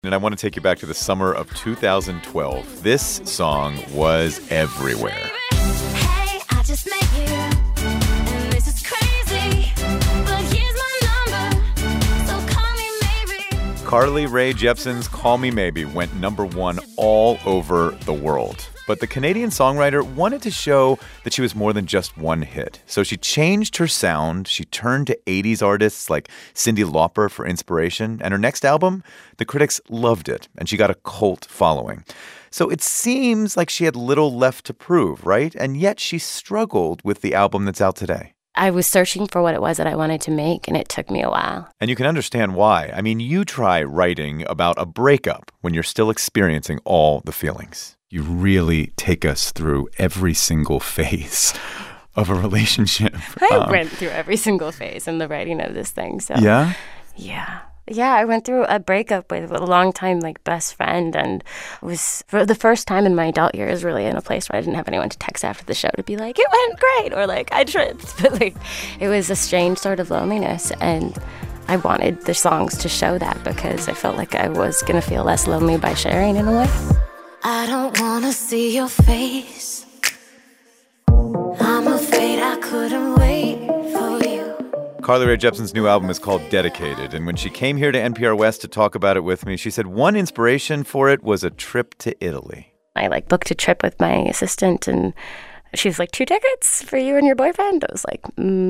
And I want to take you back to the summer of 2012. This song was everywhere. Hey, I just met you, and this is crazy, but here's my number, so call me maybe. Carly Rae Jepsen's Call Me Maybe went #1 all over the world. But the Canadian songwriter wanted to show that she was more than just one hit. So she changed her sound. She turned to 80s artists like Cyndi Lauper for inspiration. And her next album, the critics loved it, and she got a cult following. So it seems like she had little left to prove, right? And yet she struggled with the album that's out today. I was searching for what it was that I wanted to make, and it took me a while. And you can understand why. I mean, you try writing about a breakup when you're still experiencing all the feelings. You really take us through every single phase of a relationship. I went through every single phase in the writing of this thing. So Yeah? Yeah, I went through a breakup with a longtime best friend, and was for the first time in my adult years really in a place where I didn't have anyone to text after the show to be like, it went great, or I tripped. But it was a strange sort of loneliness, and I wanted the songs to show that because I felt like I was going to feel less lonely by sharing in a way. I don't wanna see your face. I'm afraid I couldn't wait for you. Carly Rae Jepsen's new album is called Dedicated, and when she came here to NPR West to talk about it with me, she said one inspiration for it was a trip to Italy. I booked a trip with my assistant, and she was like, 2 tickets for you and your boyfriend? I was like,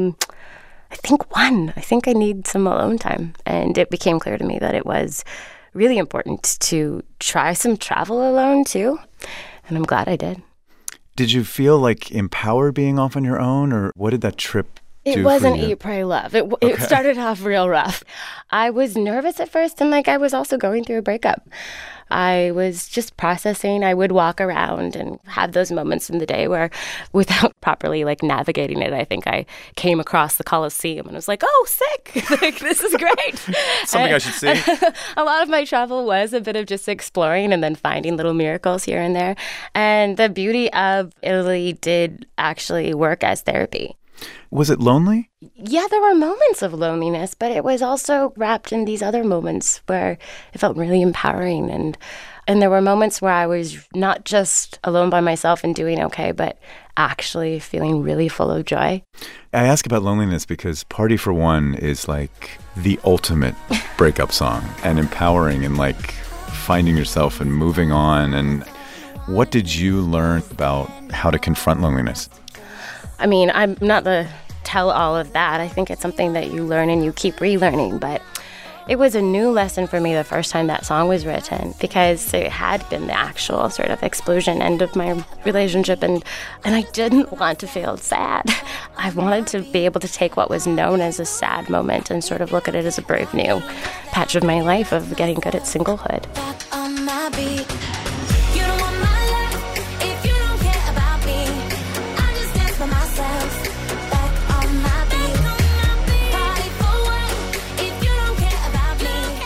I think 1. I think I need some alone time. And it became clear to me that it was really important to try some travel alone, too. And I'm glad I did. Did you feel empowered being off on your own, or what did that trip do It wasn't for you? Eat, Pray, Love. It started off real rough. I was nervous at first, and I was also going through a breakup. I was just processing. I would walk around and have those moments in the day where, without properly navigating it, I think I came across the Colosseum and was like, oh, sick. This is great. Something I should see. A lot of my travel was a bit of just exploring and then finding little miracles here and there. And the beauty of Italy did actually work as therapy. Was it lonely? Yeah, there were moments of loneliness, but it was also wrapped in these other moments where it felt really empowering. And there were moments where I was not just alone by myself and doing okay, but actually feeling really full of joy. I ask about loneliness because Party for One is the ultimate breakup song, and empowering, and finding yourself and moving on. And what did you learn about how to confront loneliness? I mean, I'm not the tell-all of that. I think it's something that you learn and you keep relearning. But it was a new lesson for me the first time that song was written, because it had been the actual sort of explosion end of my relationship. And I didn't want to feel sad. I wanted to be able to take what was known as a sad moment and sort of look at it as a brave new patch of my life of getting good at singlehood. Back on my beat. You don't want my love if you don't care about me. I just dance for myself. Back on my beat. Party for one if you don't care about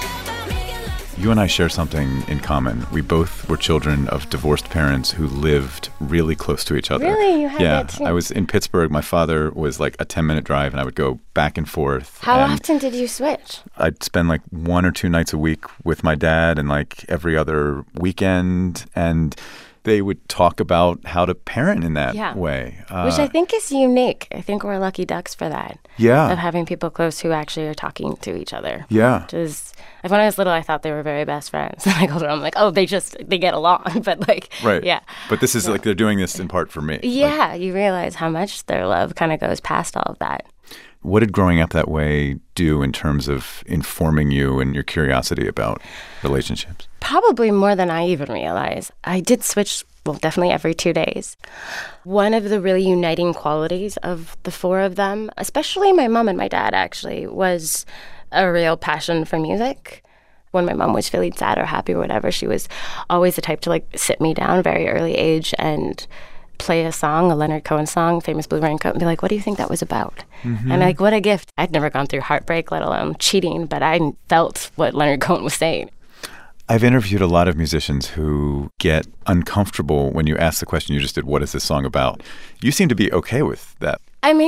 me. You and I share something in common. We both were children of divorced parents who lived really close to each other. Really? You had that too? I was in Pittsburgh. My father was a 10-minute drive, and I would go back and forth. How and often did you switch? I'd spend 1 or 2 nights a week with my dad, and every other weekend. And they would talk about how to parent in that way. Which I think is unique. I think we're lucky ducks for that. Yeah. Of having people close who actually are talking to each other. Yeah. Which is, when I was little, I thought they were very best friends. And I got older, I'm like, oh, they get along. But right. Yeah. But this is they're doing this in part for me. Yeah. You realize how much their love kind of goes past all of that. What did growing up that way do in terms of informing you and your curiosity about relationships? Probably more than I even realized. I did switch, definitely every 2 days. One of the really uniting qualities of the 4 of them, especially my mom and my dad actually, was a real passion for music. When my mom was feeling sad or happy or whatever, she was always the type to sit me down very early age and play a song, a Leonard Cohen song, Famous Blue Raincoat, and be like, what do you think that was about? Mm-hmm. And what a gift. I'd never gone through heartbreak, let alone cheating, but I felt what Leonard Cohen was saying. I've interviewed a lot of musicians who get uncomfortable when you ask the question you just did, what is this song about? You seem to be okay with that. I mean,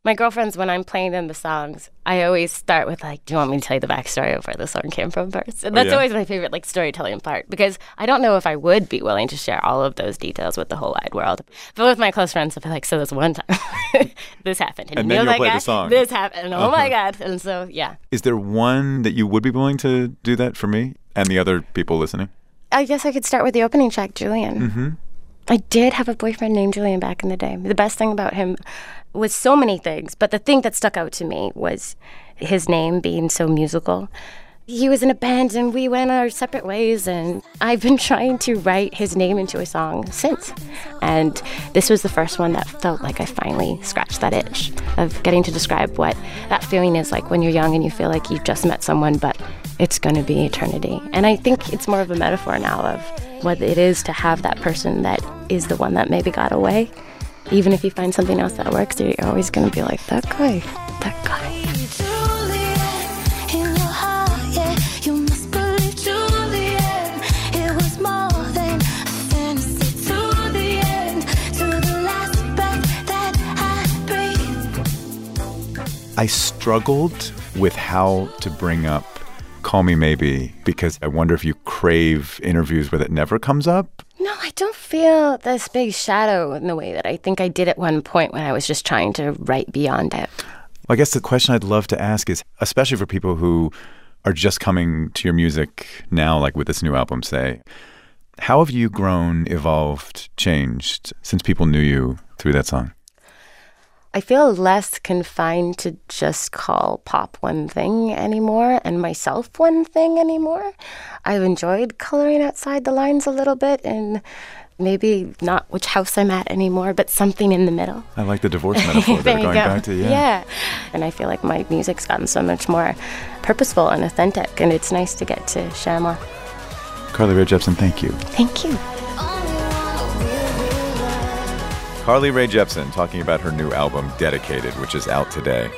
My girlfriends, when I'm playing them the songs, I always start with like, do you want me to tell you the backstory of where the song came from first? And that's always my favorite like storytelling part, because I don't know if I would be willing to share all of those details with the whole wide world. But with my close friends, I'll be like, so this one time, this happened. And then you'll play the song. This happened. Oh my God. And so, yeah. Is there one that you would be willing to do that for me and the other people listening? I guess I could start with the opening track, Julian. Mm-hmm. I did have a boyfriend named Julian back in the day. The best thing about him was so many things, but the thing that stuck out to me was his name being so musical. He was in a band and we went our separate ways, and I've been trying to write his name into a song since. And this was the first one that felt like I finally scratched that itch of getting to describe what that feeling is like when you're young and you feel like you've just met someone, but it's going to be eternity. And I think it's more of a metaphor now of what it is to have that person that is the one that maybe got away. Even if you find something else that works, you're always going to be like, that guy. Juliet, in your heart, yeah, you must believe Juliet. It was more than a fantasy to the end, to the last breath that I breathe. I struggled with how to bring up Call Me Maybe because I wonder if you crave interviews where it never comes up. No, I don't feel this big shadow in the way that I think I did at one point when I was just trying to write beyond it. Well, I guess the question I'd love to ask is, especially for people who are just coming to your music now, like with this new album, say, how have you grown, evolved, changed since people knew you through that song? I feel less confined to just call pop one thing anymore and myself one thing anymore. I've enjoyed coloring outside the lines a little bit, and maybe not which house I'm at anymore, but something in the middle. I like the divorce metaphor that There we're you going go. back to. Yeah. And I feel like my music's gotten so much more purposeful and authentic, and it's nice to get to share more. Carly Rae Jepsen, thank you. Thank you. Carly Rae Jepsen talking about her new album, Dedicated, which is out today.